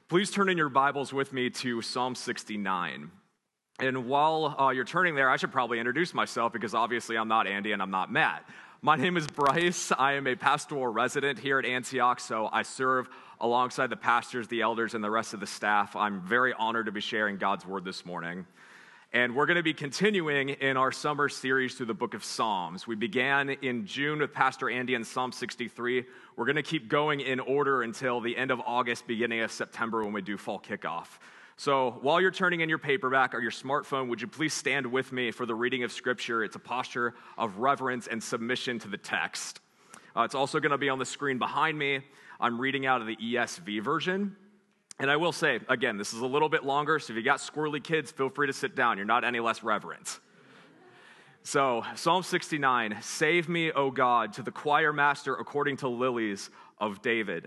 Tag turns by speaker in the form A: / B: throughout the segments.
A: Please turn in your Bibles with me to Psalm 69. And while you're turning there, I should probably introduce myself because obviously I'm not Andy and I'm not Matt. My name is Bryce. I am a pastoral resident here at Antioch, so I serve alongside the pastors, the elders, and the rest of the staff. I'm very honored to be sharing God's word this morning. And we're going to be continuing in our summer series through the book of Psalms. We began in June with Pastor Andy in Psalm 63. We're going to keep going in order until the end of August, beginning of September when we do fall kickoff. So while you're turning in your paperback or your smartphone, would you please stand with me for the reading of Scripture? It's a posture of reverence and submission to the text. It's also going to be on the screen behind me. I'm reading out of the ESV version. And I will say, again, this is a little bit longer, so if you got squirrely kids, feel free to sit down. You're not any less reverent. So, Psalm 69, Save me, O God, to the choir master according to lilies of David.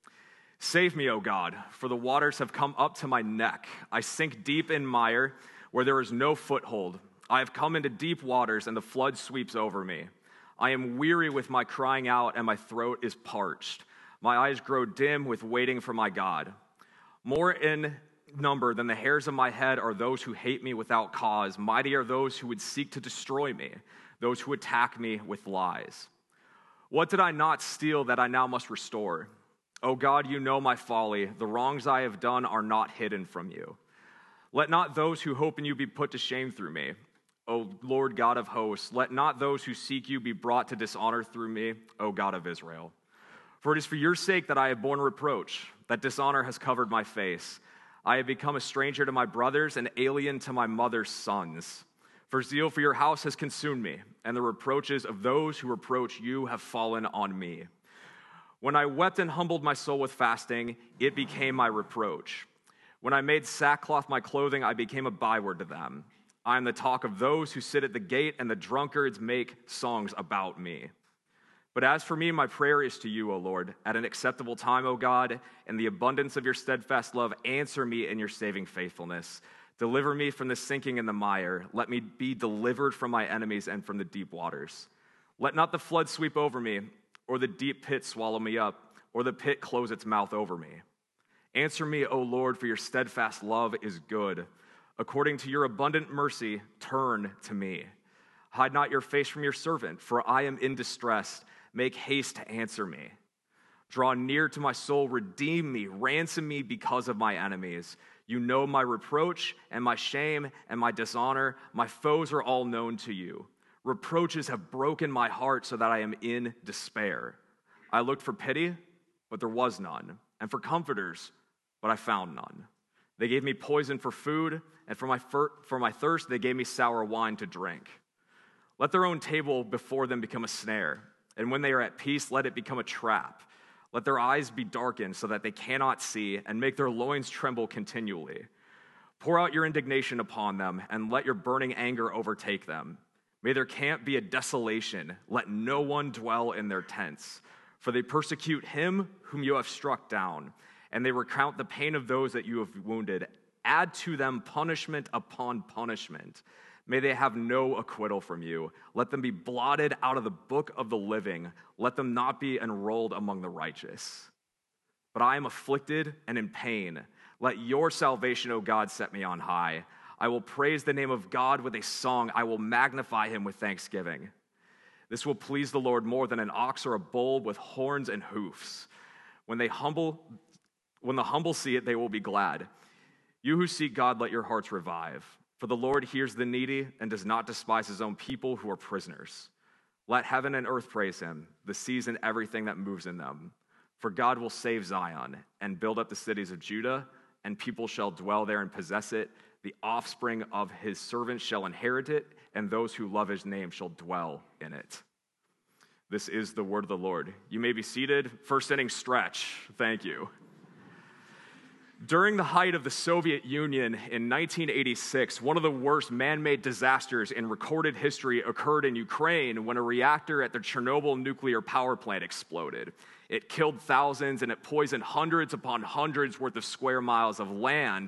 A: Save me, O God, for the waters have come up to my neck. I sink deep in mire where there is no foothold. I have come into deep waters, and the flood sweeps over me. I am weary with my crying out, and my throat is parched. My eyes grow dim with waiting for my God. More in number than the hairs of my head are those who hate me without cause. Mighty are those who would seek to destroy me, those who attack me with lies. What did I not steal that I now must restore? O God, you know my folly. The wrongs I have done are not hidden from you. Let not those who hope in you be put to shame through me. O Lord God of hosts, let not those who seek you be brought to dishonor through me, O God of Israel. For it is for your sake that I have borne reproach, that dishonor has covered my face. I have become a stranger to my brothers, and alien to my mother's sons. For zeal for your house has consumed me, and the reproaches of those who reproach you have fallen on me. When I wept and humbled my soul with fasting, it became my reproach. When I made sackcloth my clothing, I became a byword to them. I am the talk of those who sit at the gate, and the drunkards make songs about me. But as for me, my prayer is to you, O Lord. At an acceptable time, O God, in the abundance of your steadfast love, answer me in your saving faithfulness. Deliver me from the sinking in the mire. Let me be delivered from my enemies and from the deep waters. Let not the flood sweep over me, or the deep pit swallow me up, or the pit close its mouth over me. Answer me, O Lord, for your steadfast love is good. According to your abundant mercy, turn to me. Hide not your face from your servant, for I am in distress. Make haste to answer me. Draw near to my soul, redeem me, ransom me because of my enemies. You know my reproach and my shame and my dishonor. My foes are all known to you. Reproaches have broken my heart so that I am in despair. I looked for pity, but there was none, and for comforters, but I found none. They gave me poison for food, and for my thirst they gave me sour wine to drink. Let their own table before them become a snare, and when they are at peace, let it become a trap. Let their eyes be darkened so that they cannot see, and make their loins tremble continually. Pour out your indignation upon them, and let your burning anger overtake them. May their camp be a desolation. Let no one dwell in their tents. For they persecute him whom you have struck down, and they recount the pain of those that you have wounded. Add to them punishment upon punishment. May they have no acquittal from you. Let them be blotted out of the book of the living. Let them not be enrolled among the righteous. But I am afflicted and in pain. Let your salvation, O God, set me on high. I will praise the name of God with a song. I will magnify him with thanksgiving. This will please the Lord more than an ox or a bull with horns and hoofs. When the humble see it, they will be glad. You who seek God, let your hearts revive. For the Lord hears the needy and does not despise his own people who are prisoners. Let heaven and earth praise him, the seas and everything that moves in them. For God will save Zion and build up the cities of Judah, and people shall dwell there and possess it. The offspring of his servants shall inherit it, and those who love his name shall dwell in it. This is the word of the Lord. You may be seated. First inning stretch. Thank you. During the height of the Soviet Union in 1986, one of the worst man-made disasters in recorded history occurred in Ukraine when a reactor at the Chernobyl nuclear power plant exploded. It killed thousands and it poisoned hundreds upon hundreds worth of square miles of land.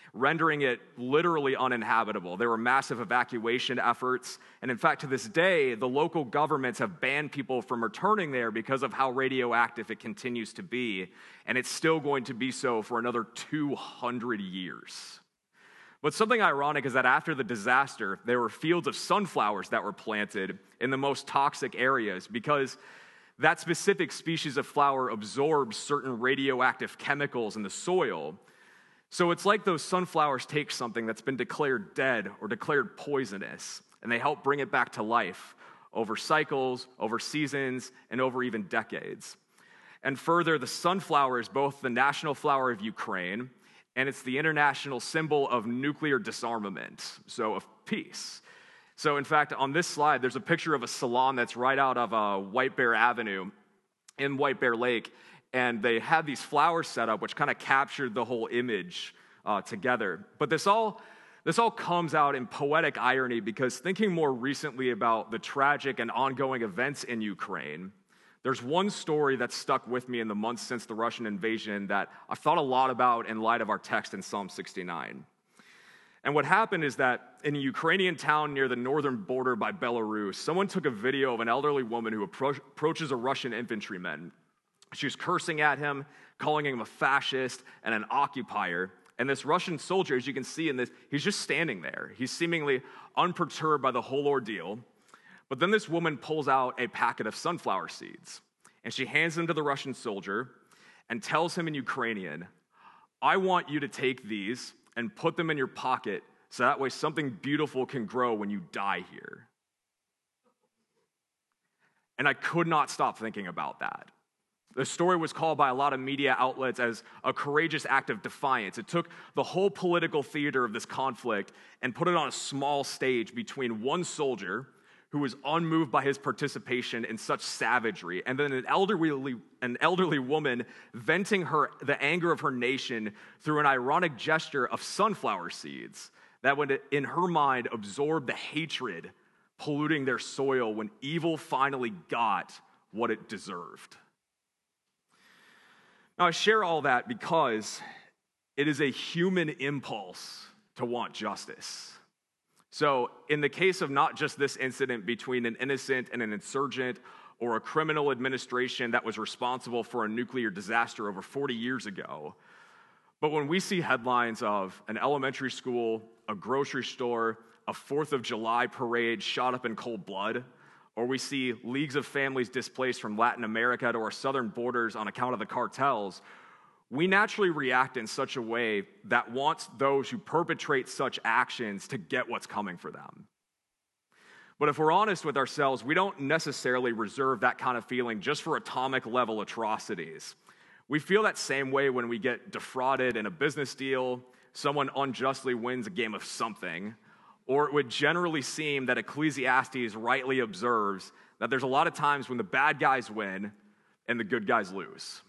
A: rendering it literally uninhabitable. There were massive evacuation efforts, and in fact, to this day, the local governments have banned people from returning there because of how radioactive it continues to be, and it's still going to be so for another 200 years. But something ironic is that after the disaster, there were fields of sunflowers that were planted in the most toxic areas because that specific species of flower absorbs certain radioactive chemicals in the soil. So it's like those sunflowers take something that's been declared dead or declared poisonous, and they help bring it back to life over cycles, over seasons, and over even decades. And further, the sunflower is both the national flower of Ukraine, and it's the international symbol of nuclear disarmament, so of peace. So in fact, on this slide, there's a picture of a salon that's right out of White Bear Avenue in White Bear Lake, and they had these flowers set up, which kind of captured the whole image together. But this all comes out in poetic irony because thinking more recently about the tragic and ongoing events in Ukraine, there's one story that stuck with me in the months since the Russian invasion that I've thought a lot about in light of our text in Psalm 69. And what happened is that in a Ukrainian town near the northern border by Belarus, someone took a video of an elderly woman who approaches a Russian infantryman. She's cursing at him, calling him a fascist and an occupier. And this Russian soldier, as you can see in this, he's just standing there. He's seemingly unperturbed by the whole ordeal. But then this woman pulls out a packet of sunflower seeds, and she hands them to the Russian soldier and tells him in Ukrainian, "I want you to take these and put them in your pocket so that way something beautiful can grow when you die here." And I could not stop thinking about that. The story was called by a lot of media outlets as a courageous act of defiance. It took the whole political theater of this conflict and put it on a small stage between one soldier who was unmoved by his participation in such savagery, and then an elderly woman venting the anger of her nation through an ironic gesture of sunflower seeds that would, in her mind, absorb the hatred polluting their soil when evil finally got what it deserved. Now, I share all that because it is a human impulse to want justice. So, in the case of not just this incident between an innocent and an insurgent or a criminal administration that was responsible for a nuclear disaster over 40 years ago, but when we see headlines of an elementary school, a grocery store, a 4th of July parade shot up in cold blood, or we see leagues of families displaced from Latin America to our southern borders on account of the cartels, we naturally react in such a way that wants those who perpetrate such actions to get what's coming for them. But if we're honest with ourselves, we don't necessarily reserve that kind of feeling just for atomic level atrocities. We feel that same way when we get defrauded in a business deal, someone unjustly wins a game of something, or it would generally seem that Ecclesiastes rightly observes that there's a lot of times when the bad guys win and the good guys lose.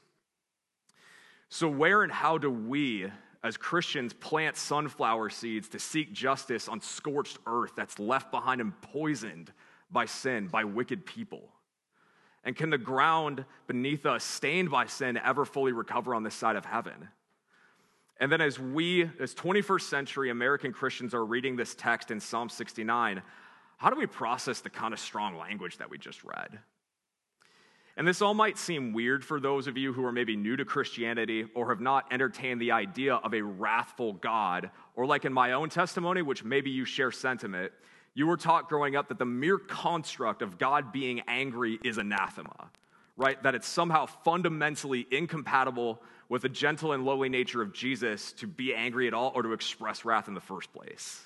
A: So where and how do we, as Christians, plant sunflower seeds to seek justice on scorched earth that's left behind and poisoned by sin, by wicked people? And can the ground beneath us, stained by sin, ever fully recover on this side of heaven? And then as 21st century American Christians are reading this text in Psalm 69, how do we process the kind of strong language that we just read? And this all might seem weird for those of you who are maybe new to Christianity or have not entertained the idea of a wrathful God, or like in my own testimony, which maybe you share sentiment, you were taught growing up that the mere construct of God being angry is anathema, right? That it's somehow fundamentally incompatible with the gentle and lowly nature of Jesus to be angry at all or to express wrath in the first place.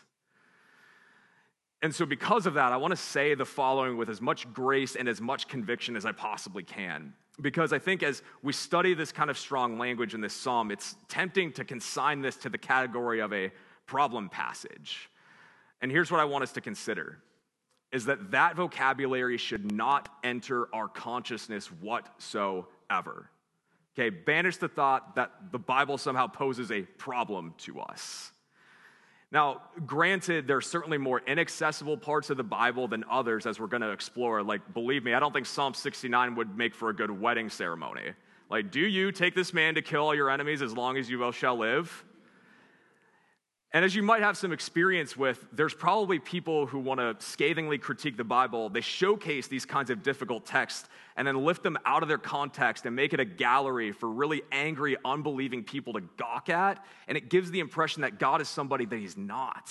A: And so because of that, I want to say the following with as much grace and as much conviction as I possibly can. Because I think as we study this kind of strong language in this psalm, it's tempting to consign this to the category of a problem passage. And here's what I want us to consider, is that vocabulary should not enter our consciousness whatsoever. Okay, banish the thought that the Bible somehow poses a problem to us. Now, granted, there are certainly more inaccessible parts of the Bible than others, as we're going to explore. Like, believe me, I don't think Psalm 69 would make for a good wedding ceremony. Like, do you take this man to kill all your enemies as long as you shall live? And as you might have some experience with, there's probably people who want to scathingly critique the Bible. They showcase these kinds of difficult texts and then lift them out of their context and make it a gallery for really angry, unbelieving people to gawk at. And it gives the impression that God is somebody that he's not.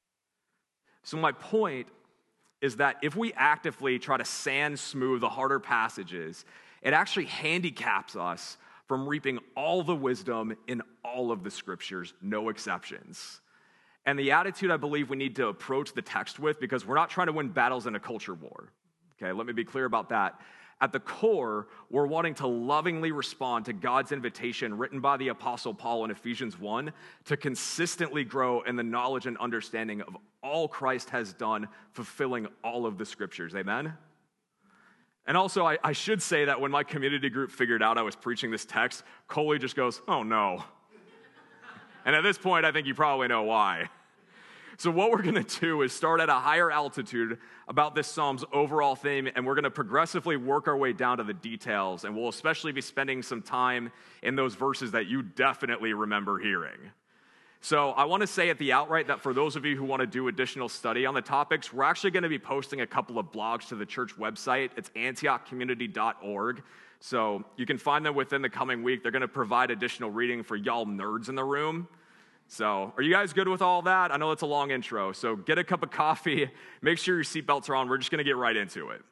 A: So my point is that if we actively try to sand smooth the harder passages, it actually handicaps us from reaping all the wisdom in all of the scriptures, no exceptions. And the attitude I believe we need to approach the text with, because we're not trying to win battles in a culture war. Okay, let me be clear about that. At the core, we're wanting to lovingly respond to God's invitation written by the Apostle Paul in Ephesians 1 to consistently grow in the knowledge and understanding of all Christ has done, fulfilling all of the scriptures. Amen? And also, I should say that when my community group figured out I was preaching this text, Coley just goes, "Oh no." And at this point, I think you probably know why. So what we're going to do is start at a higher altitude about this Psalm's overall theme, and we're going to progressively work our way down to the details, and we'll especially be spending some time in those verses that you definitely remember hearing. So I want to say at the outright that for those of you who want to do additional study on the topics, we're actually going to be posting a couple of blogs to the church website. It's antiochcommunity.org. So you can find them within the coming week. They're going to provide additional reading for y'all nerds in the room. So are you guys good with all that? I know it's a long intro. So get a cup of coffee. Make sure your seatbelts are on. We're just going to get right into it.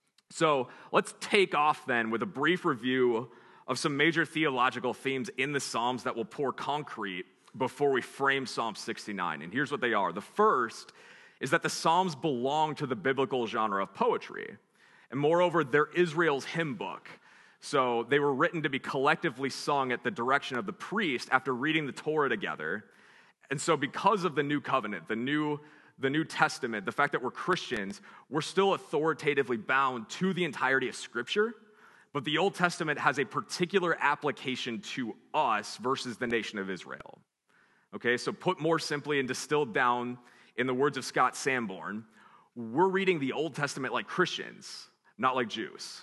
A: So let's take off then with a brief review of some major theological themes in the Psalms that will pour concrete before we frame Psalm 69. And here's what they are. The first is that the Psalms belong to the biblical genre of poetry. And moreover, they're Israel's hymn book. So they were written to be collectively sung at the direction of the priest after reading the Torah together. And so because of the new covenant, the New Testament, the fact that we're Christians, we're still authoritatively bound to the entirety of Scripture. But the Old Testament has a particular application to us versus the nation of Israel. Okay, so put more simply and distilled down in the words of Scott Sanborn, we're reading the Old Testament like Christians, not like Jews.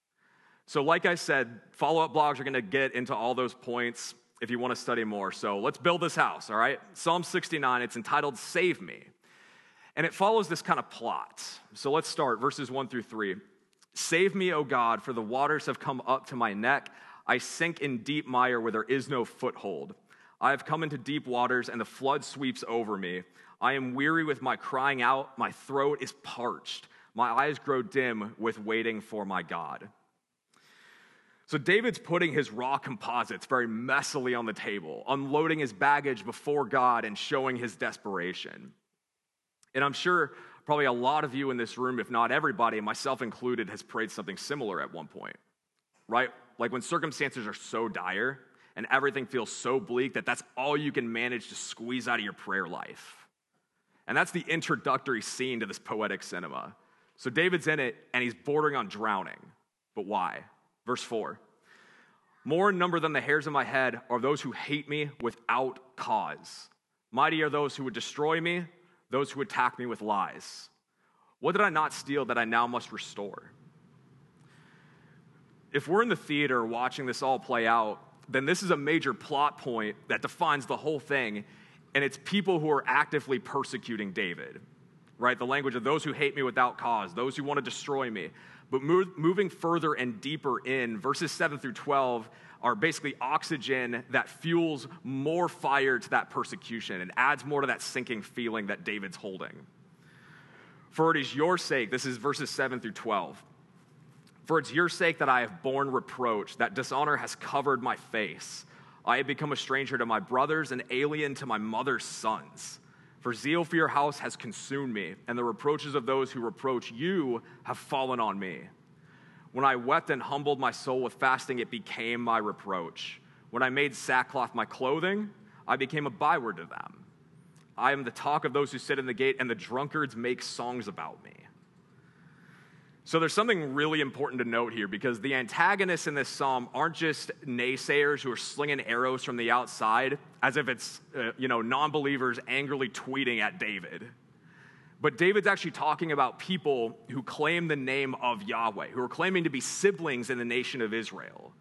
A: So like I said, follow-up blogs are going to get into all those points if you want to study more. So let's build this house, all right? Psalm 69, it's entitled Save Me. And it follows this kind of plot. So let's start, verses 1 through 3. Save me, O God, for the waters have come up to my neck. I sink in deep mire where there is no foothold. I have come into deep waters, and the flood sweeps over me. I am weary with my crying out. My throat is parched. My eyes grow dim with waiting for my God. So David's putting his raw composites very messily on the table, unloading his baggage before God and showing his desperation. And I'm sure probably a lot of you in this room, if not everybody, myself included, has prayed something similar at one point, right? Like when circumstances are so dire and everything feels so bleak that that's all you can manage to squeeze out of your prayer life. And that's the introductory scene to this poetic cinema. So David's in it, and he's bordering on drowning. But why? Verse 4. More in number than the hairs of my head are those who hate me without cause. Mighty are those who would destroy me, those who attack me with lies. What did I not steal that I now must restore? If we're in the theater watching this all play out, then this is a major plot point that defines the whole thing, and it's people who are actively persecuting David, right? The language of those who hate me without cause, those who want to destroy me. But moving further and deeper in, verses 7 through 12 are basically oxygen that fuels more fire to that persecution and adds more to that sinking feeling that David's holding. For it is your sake, this is verses 7 through 12. For it's your sake that I have borne reproach, that dishonor has covered my face. I have become a stranger to my brothers, an alien to my mother's sons. For zeal for your house has consumed me, and the reproaches of those who reproach you have fallen on me. When I wept and humbled my soul with fasting, it became my reproach. When I made sackcloth my clothing, I became a byword to them. I am the talk of those who sit in the gate, and the drunkards make songs about me. So there's something really important to note here, because the antagonists in this psalm aren't just naysayers who are slinging arrows from the outside as if it's non-believers angrily tweeting at David. But David's actually talking about people who claim the name of Yahweh, who are claiming to be siblings in the nation of Israel.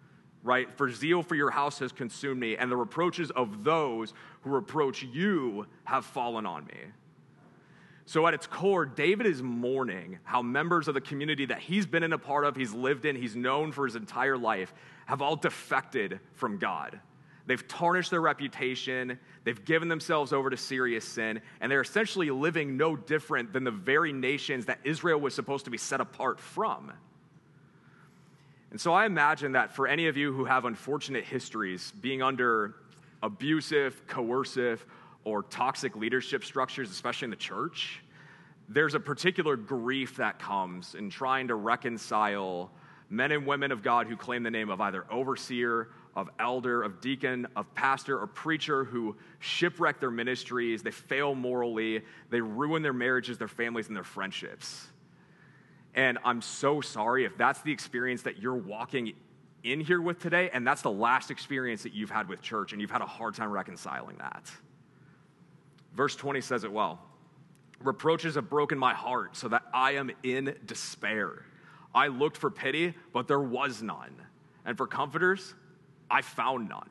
A: right? For zeal for your house has consumed me, and the reproaches of those who reproach you have fallen on me. So at its core, David is mourning how members of the community that he's been in a part of, he's lived in, he's known for his entire life, have all defected from God. They've tarnished their reputation, they've given themselves over to serious sin, and they're essentially living no different than the very nations that Israel was supposed to be set apart from. And so I imagine that for any of you who have unfortunate histories, being under abusive, coercive, or toxic leadership structures, especially in the church, there's a particular grief that comes in trying to reconcile men and women of God who claim the name of either overseer, of elder, of deacon, of pastor, or preacher who shipwreck their ministries, they fail morally, they ruin their marriages, their families, and their friendships. And I'm so sorry if that's the experience that you're walking in here with today, and that's the last experience that you've had with church, and you've had a hard time reconciling that. Verse 20 says it well. Reproaches have broken my heart so that I am in despair. I looked for pity, but there was none. And for comforters, I found none.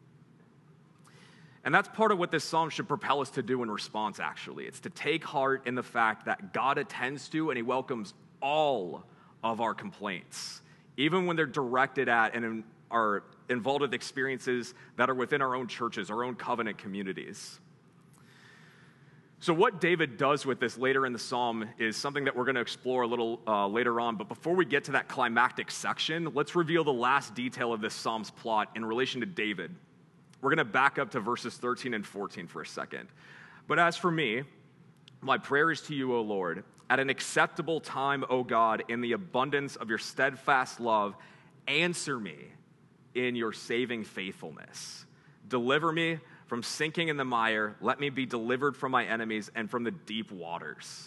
A: And that's part of what this psalm should propel us to do in response, actually. It's to take heart in the fact that God attends to and he welcomes all of our complaints, even when they're directed at and are involved with experiences that are within our own churches, our own covenant communities. So what David does with this later in the psalm is something that we're going to explore a little later on. But before we get to that climactic section, let's reveal the last detail of this psalm's plot in relation to David. We're going to back up to verses 13 and 14 for a second. But as for me, my prayer is to you, O Lord, at an acceptable time, O God, in the abundance of your steadfast love, answer me in your saving faithfulness. Deliver me from sinking in the mire, let me be delivered from my enemies and from the deep waters.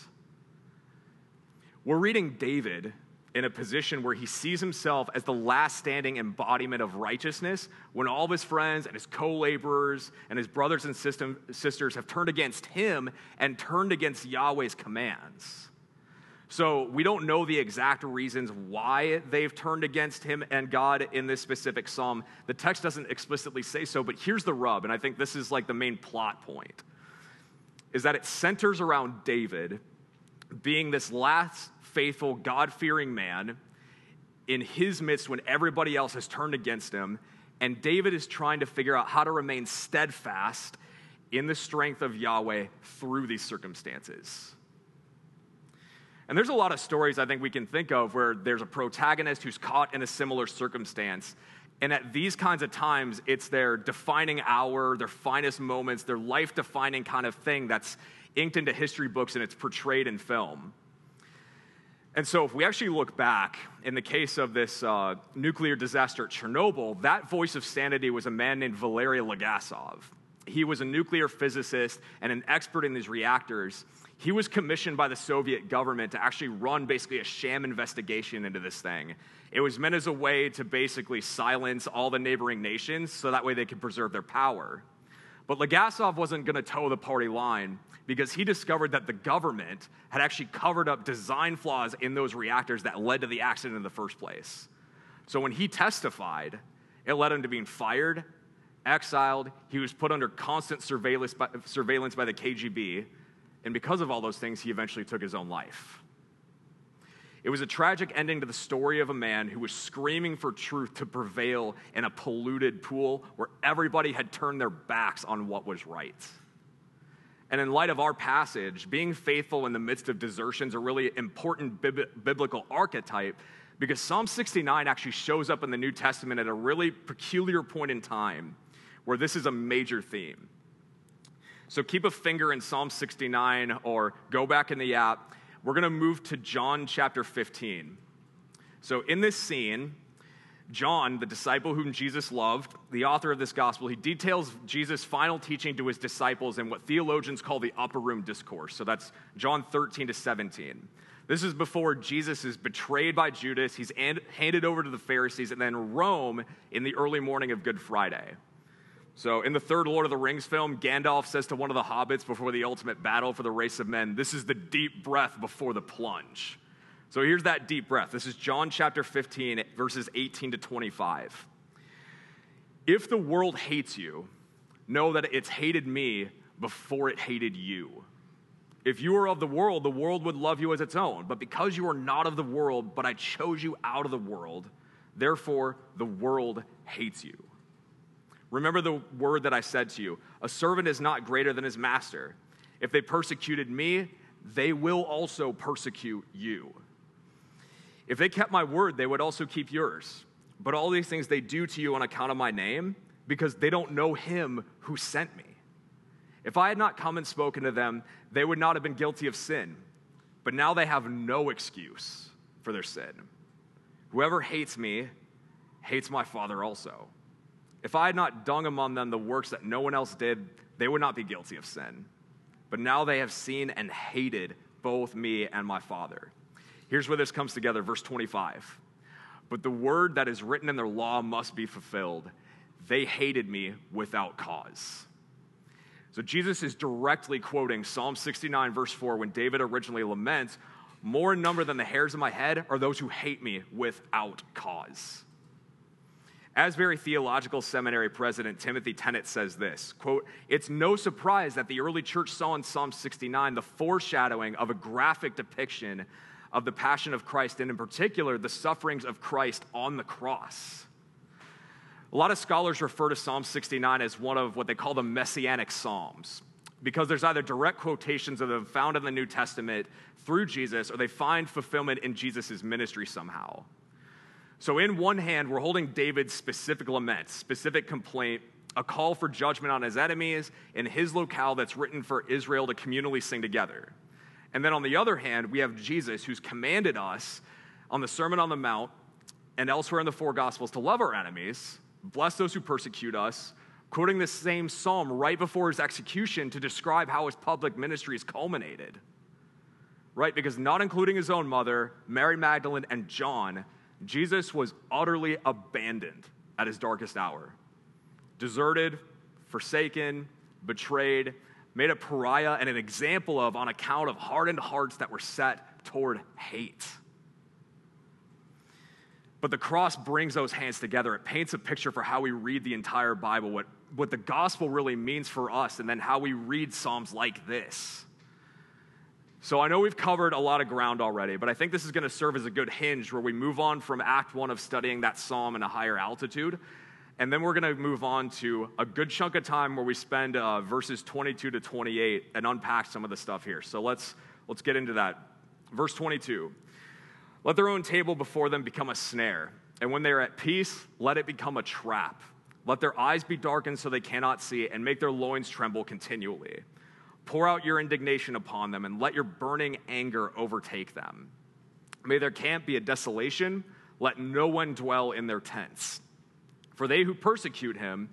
A: We're reading David in a position where he sees himself as the last standing embodiment of righteousness when all of his friends and his co-laborers and his brothers and sisters have turned against him and turned against Yahweh's commands. So we don't know the exact reasons why they've turned against him and God in this specific psalm. The text doesn't explicitly say so, but here's the rub, and I think this is like the main plot point, is that it centers around David being this last faithful, God-fearing man in his midst when everybody else has turned against him, and David is trying to figure out how to remain steadfast in the strength of Yahweh through these circumstances. And there's a lot of stories I think we can think of where there's a protagonist who's caught in a similar circumstance. And at these kinds of times, it's their defining hour, their finest moments, their life-defining kind of thing that's inked into history books and it's portrayed in film. And so if we actually look back, in the case of this nuclear disaster at Chernobyl, that voice of sanity was a man named Valery Legasov. He was a nuclear physicist and an expert in these reactors. He was commissioned by the Soviet government to actually run basically a sham investigation into this thing. It was meant as a way to basically silence all the neighboring nations so that way they could preserve their power. But Legasov wasn't going to toe the party line because he discovered that the government had actually covered up design flaws in those reactors that led to the accident in the first place. So when he testified, it led him to being fired, exiled, he was put under constant surveillance by the KGB, and because of all those things, he eventually took his own life. It was a tragic ending to the story of a man who was screaming for truth to prevail in a polluted pool where everybody had turned their backs on what was right. And in light of our passage, being faithful in the midst of desertion is a really important biblical archetype because Psalm 69 actually shows up in the New Testament at a really peculiar point in time where this is a major theme. So keep a finger in Psalm 69 or go back in the app. We're going to move to John chapter 15. So in this scene, John, the disciple whom Jesus loved, the author of this gospel, he details Jesus' final teaching to his disciples in what theologians call the upper room discourse. So that's John 13 to 17. This is before Jesus is betrayed by Judas. He's handed over to the Pharisees and then Rome in the early morning of Good Friday. So in the third Lord of the Rings film, Gandalf says to one of the hobbits before the ultimate battle for the race of men, this is the deep breath before the plunge. So here's that deep breath. This is John chapter 15, verses 18 to 25. If the world hates you, know that it's hated me before it hated you. If you were of the world would love you as its own. But because you are not of the world, but I chose you out of the world, therefore the world hates you. Remember the word that I said to you, a servant is not greater than his master. If they persecuted me, they will also persecute you. If they kept my word, they would also keep yours. But all these things they do to you on account of my name, because they don't know him who sent me. If I had not come and spoken to them, they would not have been guilty of sin. But now they have no excuse for their sin. Whoever hates me hates my Father also. If I had not done among them the works that no one else did, they would not be guilty of sin. But now they have seen and hated both me and my Father. Here's where this comes together, verse 25. But the word that is written in their law must be fulfilled. They hated me without cause. So Jesus is directly quoting Psalm 69, verse 4, when David originally laments, more in number than the hairs of my head are those who hate me without cause. Asbury Theological Seminary President Timothy Tennant says this, quote, it's no surprise that the early church saw in Psalm 69 the foreshadowing of a graphic depiction of the passion of Christ, and in particular, the sufferings of Christ on the cross. A lot of scholars refer to Psalm 69 as one of what they call the messianic psalms, because there's either direct quotations of them found in the New Testament through Jesus, or they find fulfillment in Jesus' ministry somehow. So in one hand, we're holding David's specific lament, specific complaint, a call for judgment on his enemies in his locale that's written for Israel to communally sing together. And then on the other hand, we have Jesus, who's commanded us on the Sermon on the Mount and elsewhere in the four Gospels to love our enemies, bless those who persecute us, quoting the same psalm right before his execution to describe how his public ministry is culminated. Right? Because not including his own mother, Mary Magdalene, and John, Jesus was utterly abandoned at his darkest hour. Deserted, forsaken, betrayed, made a pariah and an example of on account of hardened hearts that were set toward hate. But the cross brings those hands together. It paints a picture for how we read the entire Bible, what the gospel really means for us, and then how we read Psalms like this. So I know we've covered a lot of ground already, but I think this is going to serve as a good hinge where we move on from Act 1 of studying that psalm in a higher altitude, and then we're going to move on to a good chunk of time where we spend verses 22 to 28 and unpack some of the stuff here. So let's get into that. Verse 22. Let their own table before them become a snare, and when they are at peace, let it become a trap. Let their eyes be darkened so they cannot see, and make their loins tremble continually. Pour out your indignation upon them, and let your burning anger overtake them. May their camp be a desolation. Let no one dwell in their tents. For they persecute him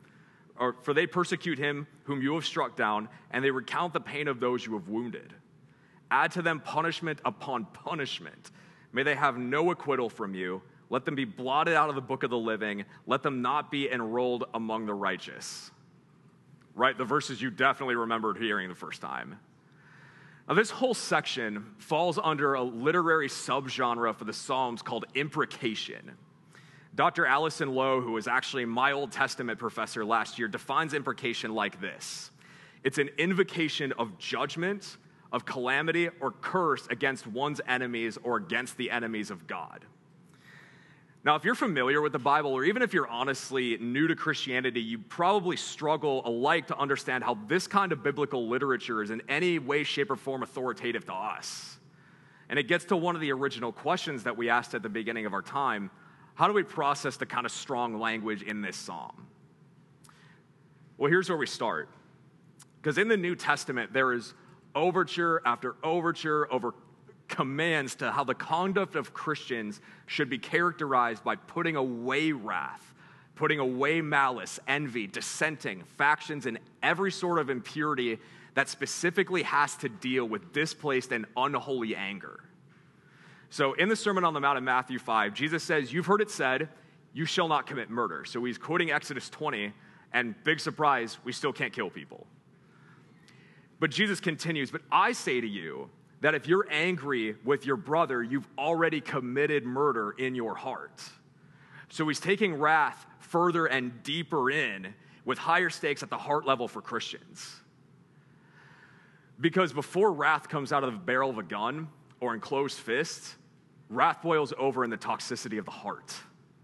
A: whom you have struck down, and they recount the pain of those you have wounded. Add to them punishment upon punishment. May they have no acquittal from you. Let them be blotted out of the book of the living. Let them not be enrolled among the righteous. Right, the verses you definitely remembered hearing the first time. Now, this whole section falls under a literary subgenre for the Psalms called imprecation. Dr. Allison Lowe, who was actually my Old Testament professor last year, defines imprecation like this. It's an invocation of judgment, of calamity, or curse against one's enemies or against the enemies of God. Now, if you're familiar with the Bible, or even if you're honestly new to Christianity, you probably struggle alike to understand how this kind of biblical literature is in any way, shape, or form authoritative to us. And it gets to one of the original questions that we asked at the beginning of our time. How do we process the kind of strong language in this psalm? Well, here's where we start. Because in the New Testament, there is overture after overture over commands to how the conduct of Christians should be characterized by putting away wrath, putting away malice, envy, dissenting, factions, and every sort of impurity that specifically has to deal with displaced and unholy anger. So in the Sermon on the Mount in Matthew 5, Jesus says, you've heard it said, you shall not commit murder. So he's quoting Exodus 20, and big surprise, we still can't kill people. But Jesus continues, but I say to you that if you're angry with your brother, you've already committed murder in your heart. So he's taking wrath further and deeper in with higher stakes at the heart level for Christians. Because before wrath comes out of the barrel of a gun or in closed fists, wrath boils over in the toxicity of the heart.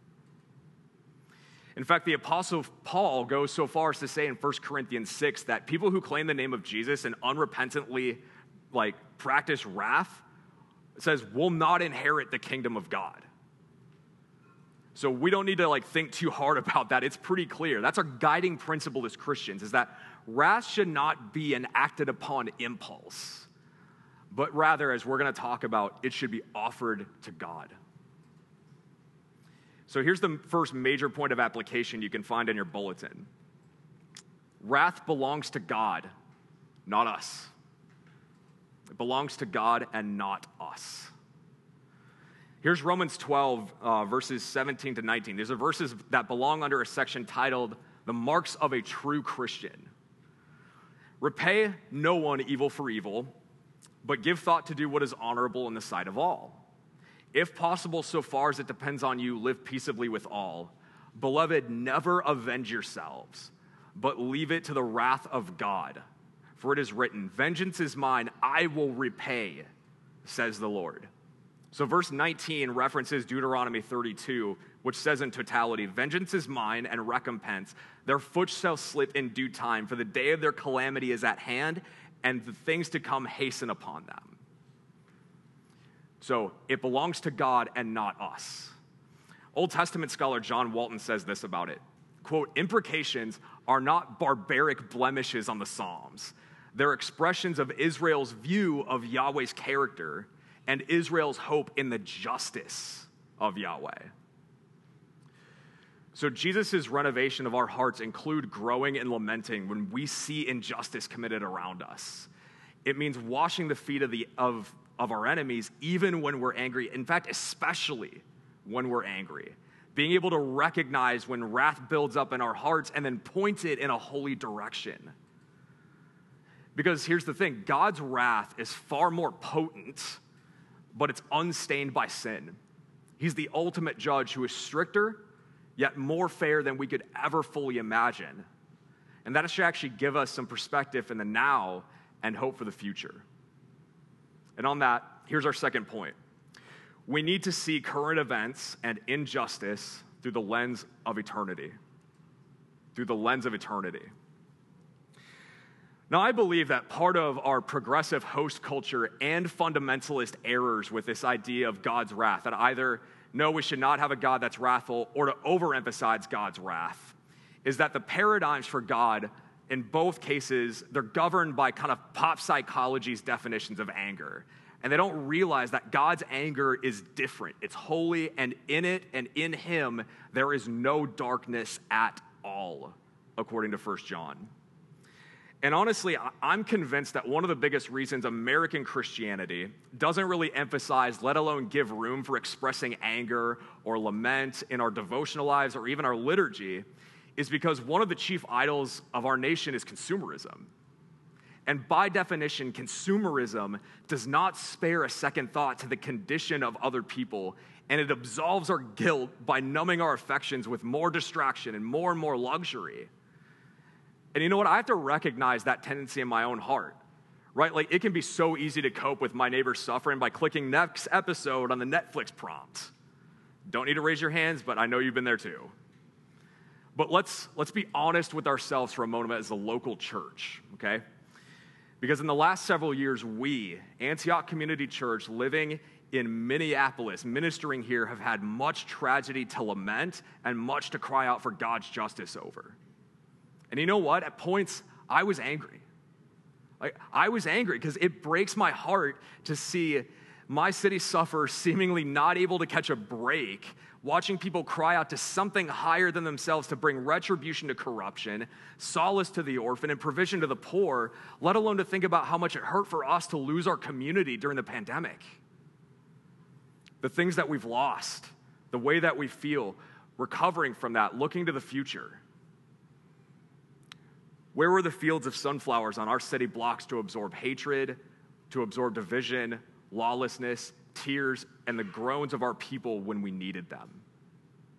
A: In fact, the Apostle Paul goes so far as to say in 1 Corinthians 6 that people who claim the name of Jesus and unrepentantly practice wrath, it says, will not inherit the kingdom of God. So we don't need to think too hard about that. It's pretty clear. That's our guiding principle as Christians, is that wrath should not be an acted upon impulse, but rather, as we're going to talk about, it should be offered to God. So here's the first major point of application you can find in your bulletin. Wrath belongs to God, not us. It belongs to God and not us. Here's Romans 12, verses 17 to 19. These are verses that belong under a section titled, The Marks of a True Christian. Repay no one evil for evil, but give thought to do what is honorable in the sight of all. If possible, so far as it depends on you, live peaceably with all. Beloved, never avenge yourselves, but leave it to the wrath of God. For it is written, vengeance is mine, I will repay, says the Lord. So verse 19 references Deuteronomy 32, which says in totality, vengeance is mine and recompense. Their foot shall slip in due time, for the day of their calamity is at hand, and the things to come hasten upon them. So it belongs to God and not us. Old Testament scholar John Walton says this about it. Quote, imprecations are not barbaric blemishes on the Psalms. They're expressions of Israel's view of Yahweh's character and Israel's hope in the justice of Yahweh. So Jesus' renovation of our hearts include growing and lamenting when we see injustice committed around us. It means washing the feet of our enemies even when we're angry. In fact, especially when we're angry. Being able to recognize when wrath builds up in our hearts and then point it in a holy direction. Because here's the thing, God's wrath is far more potent, but it's unstained by sin. He's the ultimate judge who is stricter, yet more fair than we could ever fully imagine. And that should actually give us some perspective in the now and hope for the future. And on that, here's our second point. We need to see current events and injustice through the lens of eternity. Through the lens of eternity. Now, I believe that part of our progressive host culture and fundamentalist errors with this idea of God's wrath, that either, no, we should not have a God that's wrathful, or to overemphasize God's wrath, is that the paradigms for God, in both cases, they're governed by kind of pop psychology's definitions of anger. And they don't realize that God's anger is different. It's holy, and in it and in him, there is no darkness at all, according to 1 John. And honestly, I'm convinced that one of the biggest reasons American Christianity doesn't really emphasize, let alone give room for expressing anger or lament in our devotional lives or even our liturgy, is because one of the chief idols of our nation is consumerism. And by definition, consumerism does not spare a second thought to the condition of other people, and it absolves our guilt by numbing our affections with more distraction and more luxury. And you know what? I have to recognize that tendency in my own heart, right? It can be so easy to cope with my neighbor's suffering by clicking next episode on the Netflix prompt. Don't need to raise your hands, but I know you've been there too. But let's be honest with ourselves for a moment as a local church, okay? Because in the last several years, we, Antioch Community Church, living in Minneapolis, ministering here, have had much tragedy to lament and much to cry out for God's justice over. And you know what? At points, I was angry. I was angry because it breaks my heart to see my city suffer, seemingly not able to catch a break, watching people cry out to something higher than themselves to bring retribution to corruption, solace to the orphan, and provision to the poor, let alone to think about how much it hurt for us to lose our community during the pandemic. The things that we've lost, the way that we feel, recovering from that, looking to the future. Where were the fields of sunflowers on our city blocks to absorb hatred, to absorb division, lawlessness, tears, and the groans of our people when we needed them?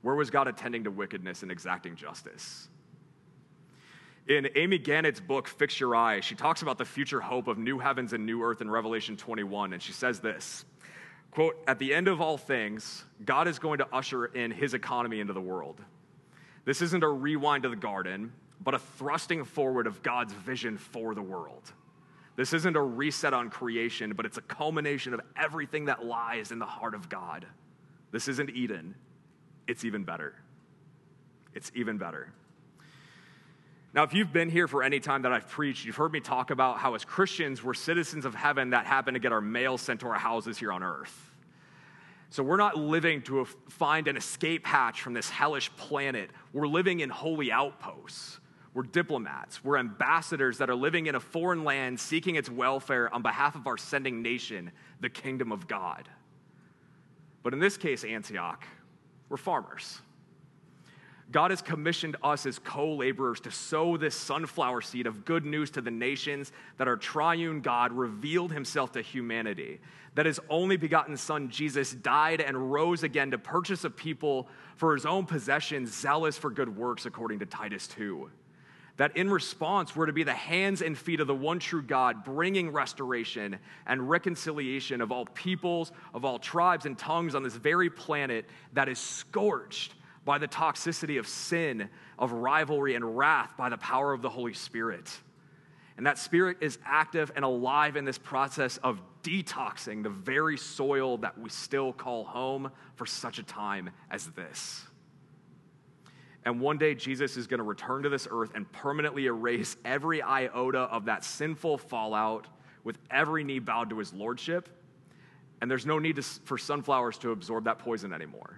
A: Where was God attending to wickedness and exacting justice? In Amy Gannett's book, Fix Your Eyes, she talks about the future hope of new heavens and new earth in Revelation 21, and she says this, quote, "At the end of all things, God is going to usher in his economy into the world. This isn't a rewind to the garden, but a thrusting forward of God's vision for the world. This isn't a reset on creation, but it's a culmination of everything that lies in the heart of God. This isn't Eden. It's even better. It's even better." Now, if you've been here for any time that I've preached, you've heard me talk about how as Christians, we're citizens of heaven that happen to get our mail sent to our houses here on earth. So we're not living to find an escape hatch from this hellish planet. We're living in holy outposts. We're diplomats. We're ambassadors that are living in a foreign land seeking its welfare on behalf of our sending nation, the kingdom of God. But in this case, Antioch, we're farmers. God has commissioned us as co-laborers to sow this sunflower seed of good news to the nations that our triune God revealed himself to humanity, that his only begotten son, Jesus, died and rose again to purchase a people for his own possession, zealous for good works, according to Titus 2. That in response, we're to be the hands and feet of the one true God, bringing restoration and reconciliation of all peoples, of all tribes and tongues on this very planet that is scorched by the toxicity of sin, of rivalry and wrath by the power of the Holy Spirit. And that Spirit is active and alive in this process of detoxing the very soil that we still call home for such a time as this. And one day, Jesus is going to return to this earth and permanently erase every iota of that sinful fallout with every knee bowed to his lordship. And there's no need for sunflowers to absorb that poison anymore.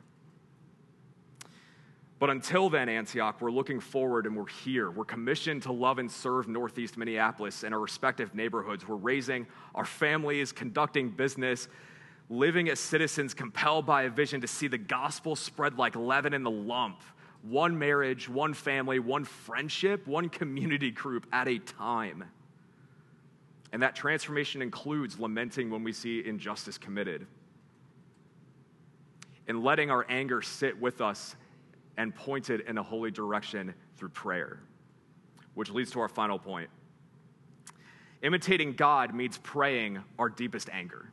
A: But until then, Antioch, we're looking forward and we're here. We're commissioned to love and serve Northeast Minneapolis and our respective neighborhoods. We're raising our families, conducting business, living as citizens compelled by a vision to see the gospel spread like leaven in the lump. One marriage, one family, one friendship, one community group at a time. And that transformation includes lamenting when we see injustice committed and letting our anger sit with us and pointed in a holy direction through prayer, which leads to our final point. Imitating God means praying our deepest anger,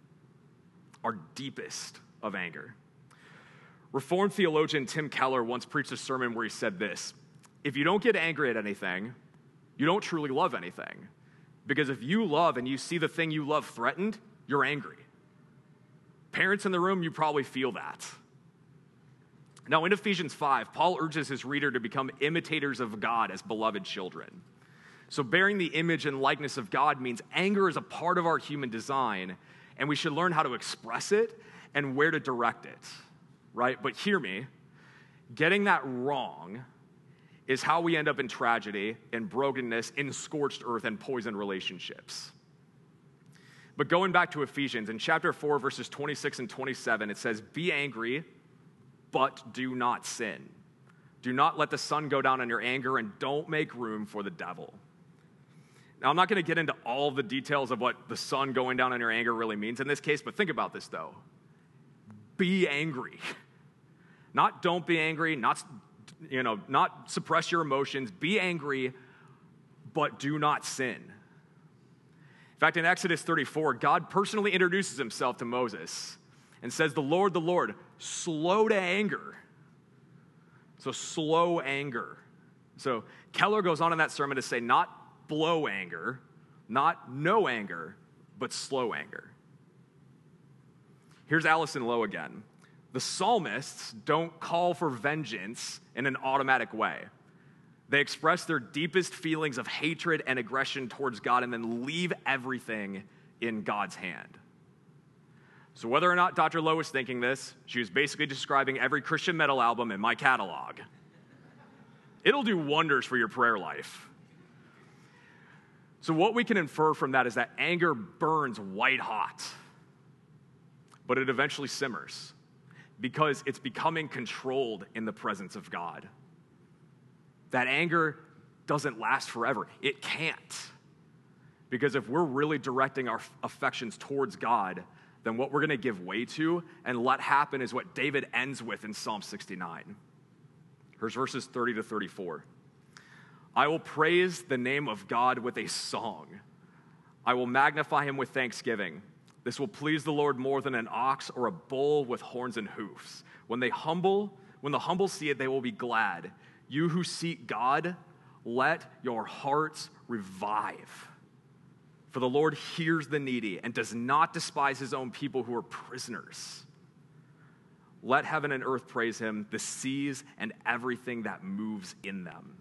A: our deepest of anger. Reformed theologian Tim Keller once preached a sermon where he said this: if you don't get angry at anything, you don't truly love anything. Because if you love and you see the thing you love threatened, you're angry. Parents in the room, you probably feel that. Now, in Ephesians 5, Paul urges his reader to become imitators of God as beloved children. So bearing the image and likeness of God means anger is a part of our human design, and we should learn how to express it and where to direct it, right? But hear me, getting that wrong is how we end up in tragedy, in brokenness, in scorched earth, and poisoned relationships. But going back to Ephesians, in chapter 4, verses 26 and 27, it says, "Be angry, but do not sin. Do not let the sun go down on your anger, and don't make room for the devil." Now, I'm not going to get into all the details of what the sun going down on your anger really means in this case, but think about this, though. Be angry. Not don't be angry, not suppress your emotions. Be angry, but do not sin. In fact, in Exodus 34, God personally introduces himself to Moses and says, the Lord, slow to anger. So slow anger. So Keller goes on in that sermon to say not blow anger, not no anger, but slow anger. Here's Allison Lowe again. The psalmists don't call for vengeance in an automatic way. They express their deepest feelings of hatred and aggression towards God and then leave everything in God's hand. So whether or not Dr. Lowe was thinking this, she was basically describing every Christian metal album in my catalog. It'll do wonders for your prayer life. So what we can infer from that is that anger burns white hot, but it eventually simmers because it's becoming controlled in the presence of God. That anger doesn't last forever. It can't. Because if we're really directing our affections towards God, than what we're going to give way to and let happen is what David ends with in Psalm 69. Here's verses 30 to 34. I will praise the name of God with a song. I will magnify him with thanksgiving. This will please the Lord more than an ox or a bull with horns and hoofs. When the humble see it, they will be glad. You who seek God, let your hearts revive. For the Lord hears the needy and does not despise his own people who are prisoners. Let heaven and earth praise him, the seas and everything that moves in them.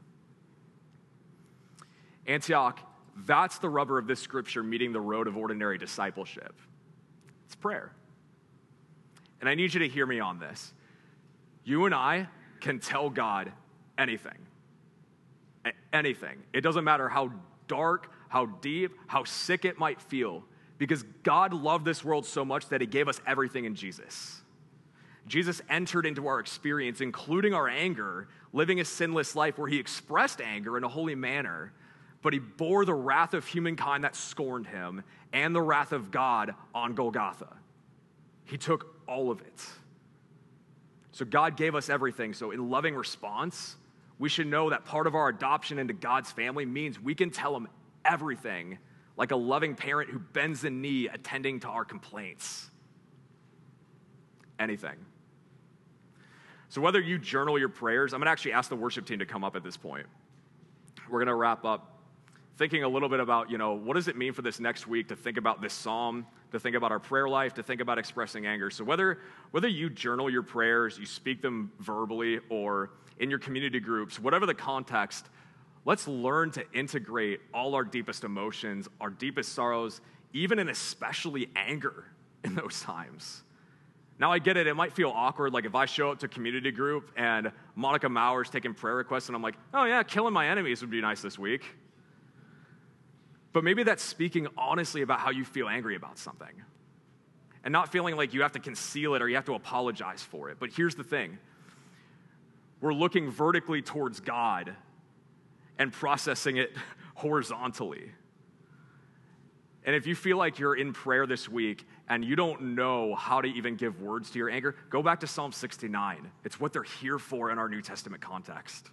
A: Antioch, that's the rubber of this scripture meeting the road of ordinary discipleship. It's prayer. And I need you to hear me on this. You and I can tell God anything. Anything. It doesn't matter how dark, how deep, how sick it might feel, because God loved this world so much that he gave us everything in Jesus. Jesus entered into our experience, including our anger, living a sinless life where he expressed anger in a holy manner, but he bore the wrath of humankind that scorned him and the wrath of God on Golgotha. He took all of it. So God gave us everything. So in loving response, we should know that part of our adoption into God's family means we can tell him everything, like a loving parent who bends the knee attending to our complaints. Anything. So whether you journal your prayers, I'm going to actually ask the worship team to come up at this point. We're going to wrap up thinking a little bit about, what does it mean for this next week to think about this psalm, to think about our prayer life, to think about expressing anger. So whether you journal your prayers, you speak them verbally, or in your community groups, whatever the context, let's learn to integrate all our deepest emotions, our deepest sorrows, even and especially anger in those times. Now, I get it. It might feel awkward, like if I show up to community group and Monica Mauer's taking prayer requests, and I'm like, oh yeah, killing my enemies would be nice this week. But maybe that's speaking honestly about how you feel angry about something and not feeling like you have to conceal it or you have to apologize for it. But here's the thing. We're looking vertically towards God and processing it horizontally. And if you feel like you're in prayer this week and you don't know how to even give words to your anger, go back to Psalm 69. It's what they're here for in our New Testament context.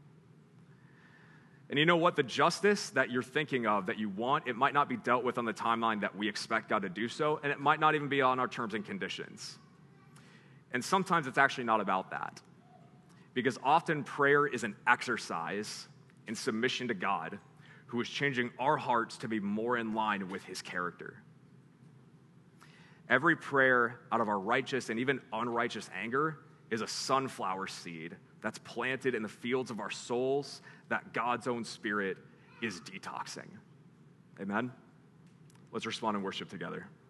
A: And you know what? The justice that you're thinking of, that you want, it might not be dealt with on the timeline that we expect God to do so, and it might not even be on our terms and conditions. And sometimes it's actually not about that. Because often prayer is an exercise in submission to God, who is changing our hearts to be more in line with his character. Every prayer out of our righteous and even unrighteous anger is a sunflower seed that's planted in the fields of our souls that God's own Spirit is detoxing. Amen? Let's respond in worship together.